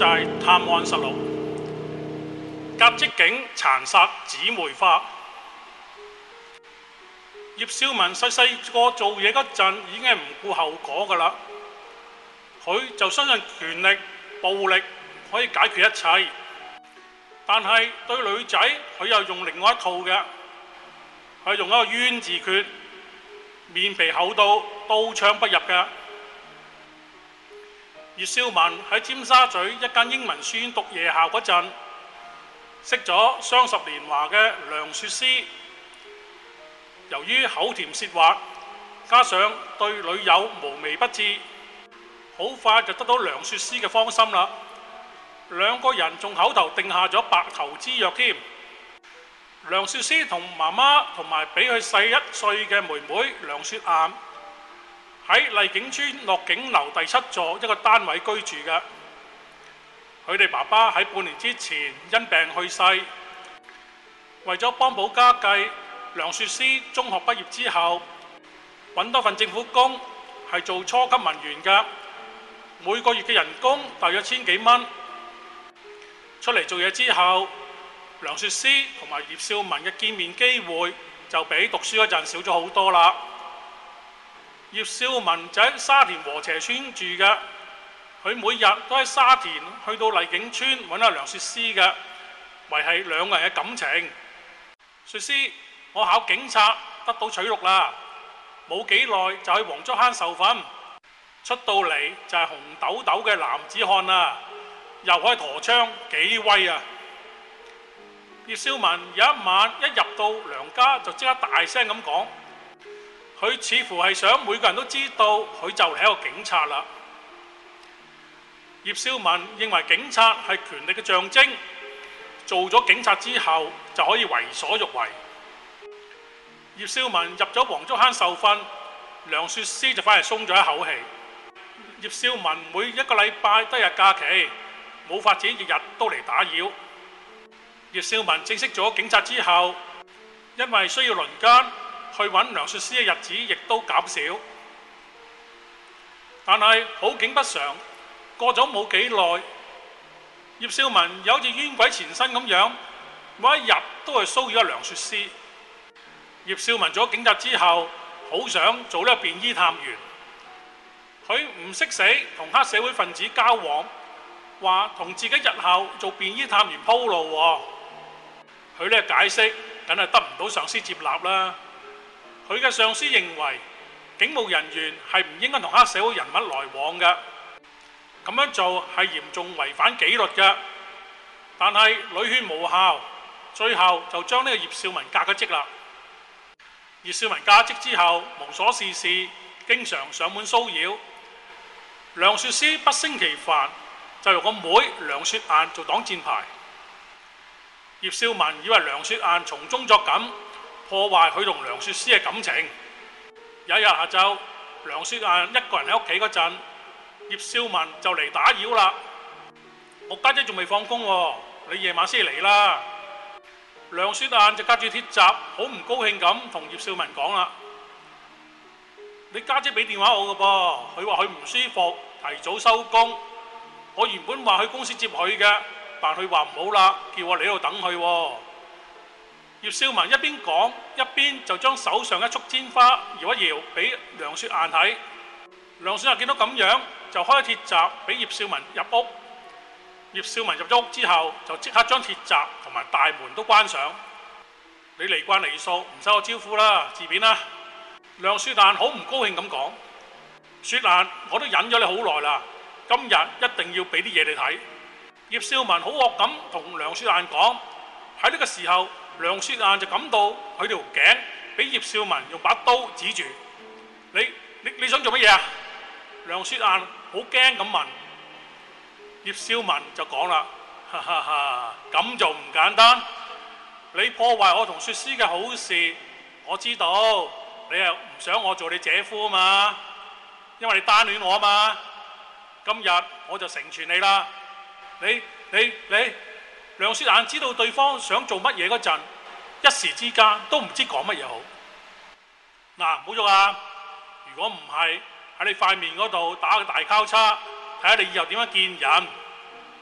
就係《探案實錄》。甲職警殘殺姊妹花。葉少文細個做嘢嗰陣已經係唔顧後果㗎啦，佢就相信權力、暴力可以解決一切，但係對女仔佢又用另外一套嘅，佢用一個冤字訣，面皮厚到刀槍不入嘅。葉少文喺尖沙咀一間英文書院讀夜校嗰陣，識咗雙十年華嘅梁雪詩。由於口甜舌滑，加上對女友無微不至，好快就得到梁雪詩嘅芳心啦。兩個人仲口頭定下咗白頭之約添。梁雪詩同媽媽同埋比佢細1歲嘅妹妹梁雪雁喺麗景邨樂景樓第7座一個單位居住嘅。佢哋爸爸喺半年之前因病去世，為咗幫補家計，梁雪詩中學畢業之後揾多份政府工，係做初級文員嘅，每個月嘅人工大約1000幾蚊。出嚟做嘢之後，梁雪詩同埋葉少文嘅見面機會就比讀書嗰陣少咗好多啦。葉少文就喺沙田禾輋邨住嘅，佢每日都喺沙田去到麗景邨揾下梁雪詩嘅，維係兩個人嘅感情。雪詩，我考警察得到取錄啦，冇幾耐就去黃竹坑受訓，出到嚟就係紅豆豆嘅男子漢啦，又可以陀槍，幾威啊！葉少文有一晚一入到娘家就即刻大聲咁講，佢似乎係想每個人都知道佢就係一個警察啦。葉少文認為警察係權力嘅象徵，做咗警察之後就可以為所欲為。葉少文入咗黃竹坑受訓，梁雪詩就反而鬆咗一口氣。葉少文每一個禮拜得日假期，冇法子日日都嚟打擾。葉少文正式做咗警察之後，因為需要輪姦，去揾梁雪詩嘅日子亦都減少。但係好景不常，過咗冇幾耐，葉少文有好似冤鬼纏身咁樣，每一日都係騷擾阿梁雪詩。葉少文做咗警察之後，好想做呢個便衣探員。佢唔識死同黑社會分子交往，話同自己日後做便衣探員鋪路喎。佢呢個解釋梗係得唔到上司接納啦。佢嘅上司認為警務人員係唔應該同黑社會人物來往嘅，咁樣做係嚴重違反紀律嘅。但係屢勸無效，最後就將呢個葉少文革咗職啦。葉少文革職之後無所事事，經常上門騷擾。梁雪詩不勝其煩，就由個妹梁雪雁做擋箭牌。葉少文以為梁雪雁從中作梗，破壞佢同梁雪詩嘅感情。有一日下晝，梁雪雁一個人喺屋企嗰陣，葉少文就嚟打擾啦。我家姐仲未放工喎，你夜晚先嚟啦。梁雪雁就隔住鐵閘，好唔高興咁同葉少文講啦：你家姐俾電話我㗎噃，佢話佢唔舒服，提早收工。我原本話去公司接佢嘅，但佢話唔好啦，叫我嚟呢度等佢喎。葉少文一邊講，一邊就將手上一束鮮花搖一搖俾梁雪雁睇。梁雪雁見到咁樣，就開鐵閘俾葉少文入屋。葉少文入咗屋之後，就即刻將鐵閘同埋大門都關上。你嚟慣嚟數，唔使我招呼啦，自便啦。梁雪雁好唔高興咁講：雪雁，我都忍咗你好耐啦，今日一定要俾啲嘢你睇。葉少文好惡咁同梁雪雁講。喺呢個時候，梁雪雁就感到佢條頸俾葉少文用把刀指住。你想做乜嘢啊？梁雪雁好驚咁問。葉少文就講啦：哈哈哈，咁就唔簡單。你破壞我同雪詩嘅好事，我知道。你又唔想我做你姐夫啊嘛？因為你單戀我啊嘛。今日我就成全你啦。你梁雪雁知道對方想做乜嘢嗰陣，一時之間都唔知講乜嘢好。嗱，唔好喐啊！如果唔係喺你塊面嗰度打個大交叉，睇下你以後點樣見人。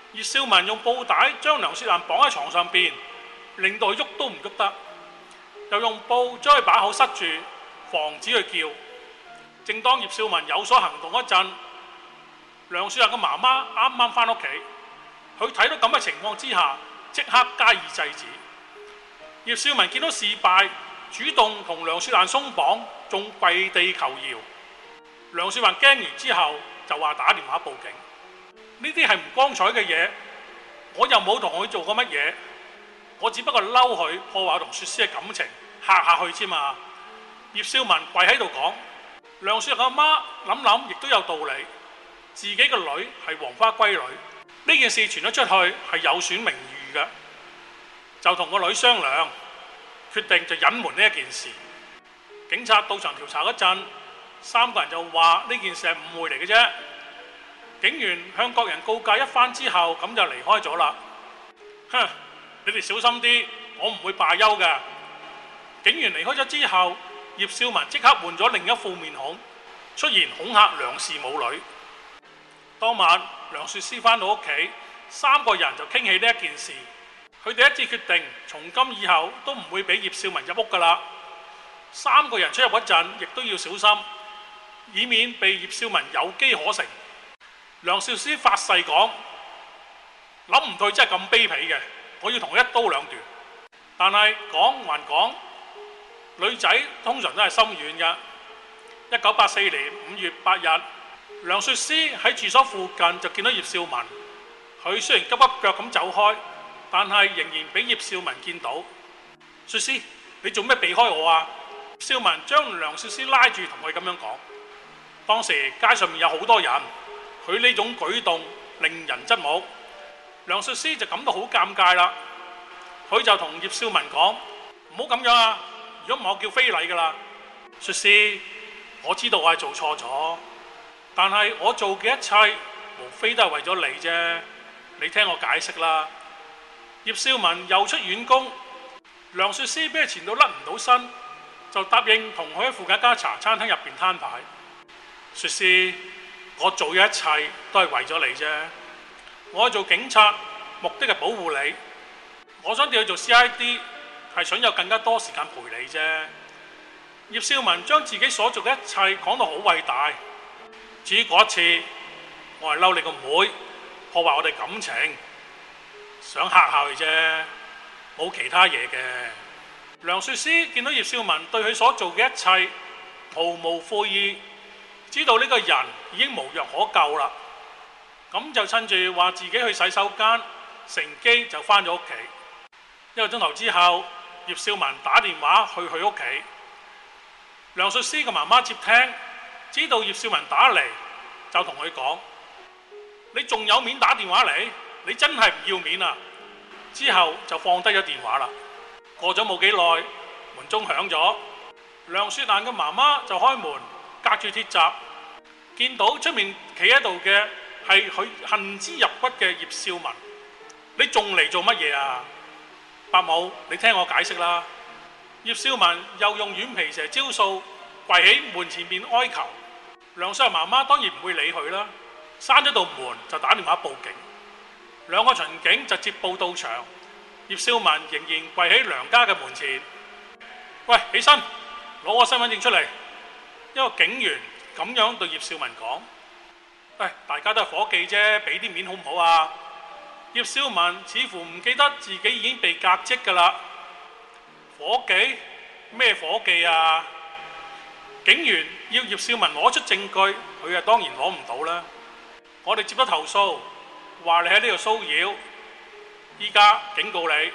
葉少文用布帶將梁雪蘭綁喺床上邊，令到佢喐都唔喐得，又用布將佢把口塞住，防止佢叫。正當葉少文有所行動嗰陣，梁雪蘭嘅媽媽啱啱返屋企，佢睇到咁嘅情況之下，即刻加以制止。葉少文見到事敗，主動同梁雪蘭鬆綁，仲跪地求饒。梁雪蘭驚完之後就話打電話報警。呢啲係唔光彩嘅嘢，我又冇同佢做過乜嘢，我只不過嬲佢破壞同雪絲嘅感情，嚇下去啫嘛。葉少文跪喺度講，梁雪蘭阿媽諗諗亦都有道理，自己個女係黃花閨女，呢件事傳咗出去係有損名譽嘅，就同個女商量，決定就隱瞞呢一件事。警察到場調查嗰陣，3個人就話呢件事係誤會嚟嘅啫。警員向各人告誡一番之後，咁就離開咗啦。哼，你哋小心啲，我唔會罷休嘅。警員離開咗之後，葉少文即刻換咗另一副面孔，出言恐嚇梁氏母女。當晚梁雪詩返到屋企，3個人就傾起呢一件事。佢哋一致決定，從今以後都唔會俾葉少文入屋噶啦。3個人出入嗰陣，亦都要小心，以免被葉少文有機可乘。梁少詩發誓講，諗唔到佢真係咁卑鄙嘅，我要同佢一刀兩斷。但係講還講，女仔通常都係心軟㗎。1984年5月8日，梁雪詩喺住所附近就見到葉少文，佢雖然急急腳咁走開，但係仍然俾葉少文見到。雪詩，你做咩避開我啊？葉少文將梁雪詩拉住，同佢咁樣講。當時街上面有好多人。佢呢種舉動令人側目，梁雪詩就感到好尷尬啦。佢就同葉少文講：唔好咁樣啊！如果唔係我叫非禮㗎啦。雪詩，我知道我係做錯咗，但係我做嘅一切無非都係為咗你啫。你聽我解釋啦。葉少文又出遠攻，梁雪詩俾佢纏到甩唔到身，就答應同佢喺附近一家茶餐廳入邊攤牌。雪詩，我做嘅一切都係為咗你啫。我做警察，目的係保護你。我想調去做 CID， 係想有更加多時間陪你啫。葉少文將自己所做嘅一切講到好偉大。至於嗰一次，我係嬲你個妹，破壞我哋感情，想嚇下佢啫，冇其他嘢嘅。梁雪詩見到葉少文對佢所做嘅一切毫無悔意，知道呢個人已經無藥可救啦，咁就趁住話自己去洗手間，乘機就返咗屋企。1個鐘頭之後，葉少文打電話去佢屋企。梁雪詩嘅媽媽接聽，知道葉少文打嚟，就同佢講：你仲有面打電話嚟？你真係唔要面啊！之後就放低咗電話啦。過咗冇幾耐，門鐘響咗，梁雪蘭嘅媽媽就開門，隔住鐵閘，見到出面企喺度嘅係佢恨之入骨嘅葉少文。你仲嚟做乜嘢啊？伯母，你聽我解釋啦。葉少文又用軟皮蛇招數，跪喺門前面哀求。梁雪蘭媽媽當然唔會理佢啦，閂咗道門就打電話報警。2個巡警就接報到場，葉少文仍然跪喺梁家嘅門前。喂，起身，攞個身份證出嚟。一個警員咁樣對葉少文講：喂，大家都係伙計啫，俾啲面好唔好啊？葉少文似乎唔記得自己已經被革職㗎啦。伙計？咩伙計啊？警員要葉少文攞出證據，佢啊當然攞唔到啦。我哋接咗投訴，話你喺呢度騷擾，依家警告你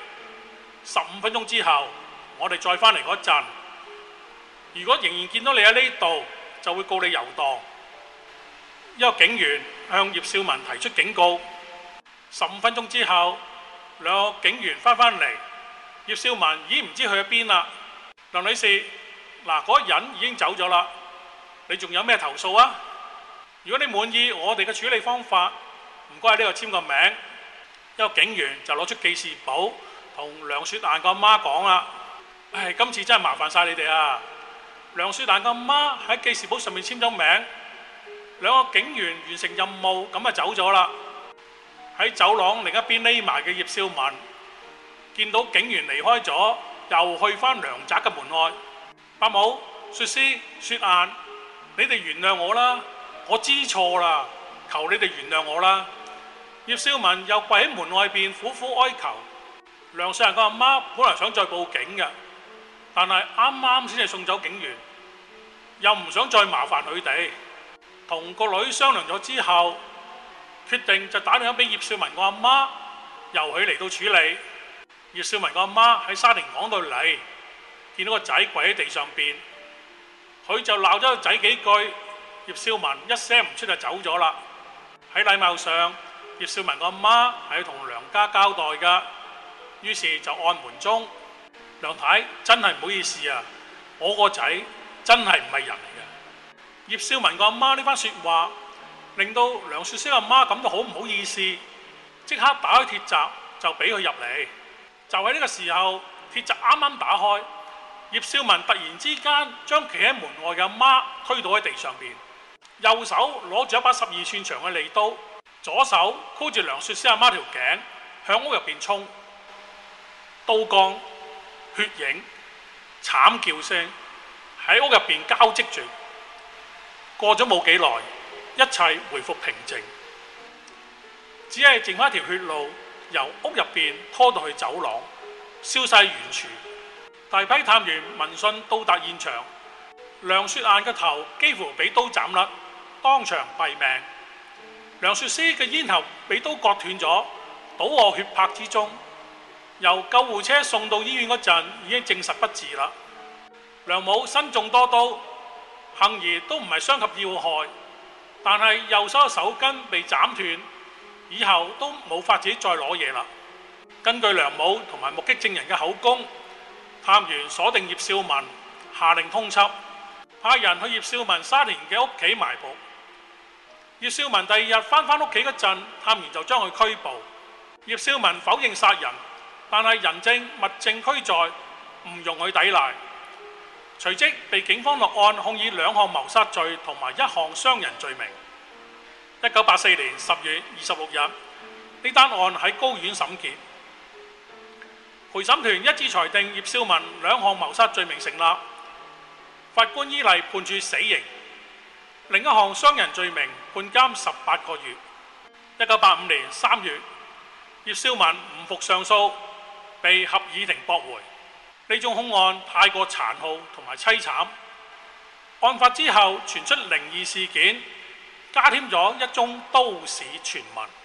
，15分鐘之後我哋再返嚟嗰陣，如果仍然見到你喺呢度，就會告你遊蕩。一個警員向葉少文提出警告。15分鐘之後，2個警員返嚟，葉少文已經唔知去咗邊啦。梁女士，嗱，嗰個人已經走咗啦，你仲有咩投訴啊？如果你滿意我哋嘅處理方法，唔該喺呢度簽個名。一個警員就攞出記事簿同梁雪蘭個媽講啦：唉，今次真係麻煩晒你哋啊！梁雪蘭個媽喺記事簿上面簽咗名，2個警員完成任務咁就走咗啦。 喺走廊另一邊匿埋嘅葉少文，見到警員離開咗，又去返梁宅嘅門外。伯母、雪絲、雪雁，你哋原諒我啦，我知錯啦，求你哋原諒我啦。葉少文又跪喺門外邊苦苦哀求。梁雪雁個阿媽本來想再報警嘅，但係啱啱先至送走警員，又唔想再麻煩佢哋，同個女商量咗之後，決定就打電話俾葉少文個阿媽，由佢嚟到處理。葉少文個阿媽喺沙田港度嚟，見到個仔跪喺地上邊，佢就鬧咗個仔幾句，葉少文一聲唔出就走咗啦。喺禮貌上，葉少文個阿媽係要同梁家交代㗎，於是就按門鐘。梁太真係唔好意思啊，我個仔真係唔係人嚟嘅。葉少文個阿媽呢番説話，令到梁雪絲阿媽感到好唔好意思，即刻打開鐵閘就俾佢入嚟。就喺呢個時候，鐵閘啱啱打開，葉少文突然之間將企喺門外嘅阿媽推倒喺地上邊，右手攞住一把12寸長嘅利刀，左手箍住梁雪絲阿媽條頸，向屋入邊衝。刀光、血影、慘叫聲喺屋入邊交織住。過咗冇幾耐，一切回復平靜，只係剩翻一條血路由屋入邊拖到去走廊，消失喺遠處。大批探員聞訊到達現場，梁雪雁嘅頭幾乎俾刀斬甩，當場斃命。梁雪絲嘅咽喉俾刀割斷咗，倒卧血泊之中。由救護車送到醫院嗰陣，已經證實不治啦。梁母身中多刀，幸而都唔係傷及要害，但係右手嘅手筋被斬斷，以後都冇法子再攞嘢啦。根據梁母同埋目擊證人嘅口供，探員鎖定葉少文，下令通緝，派人去葉少文沙田嘅屋企埋伏。葉少文第二日返屋企嗰陣，探員就將佢拘捕。葉少文否認殺人，但係人證物證俱在，唔容許抵賴。隨即被警方落案控以2項謀殺罪同埋1項傷人罪名。1984年10月26日，呢單案喺高院審結，陪審團一致裁定葉少文2項謀殺罪名成立，法官依例判處死刑。另1項傷人罪名判監18個月。1985年3月，葉少文唔服上訴，被合議庭駁回。呢宗兇案太過殘酷同埋凄慘，案發之後傳出靈異事件，加添咗一宗都市傳聞。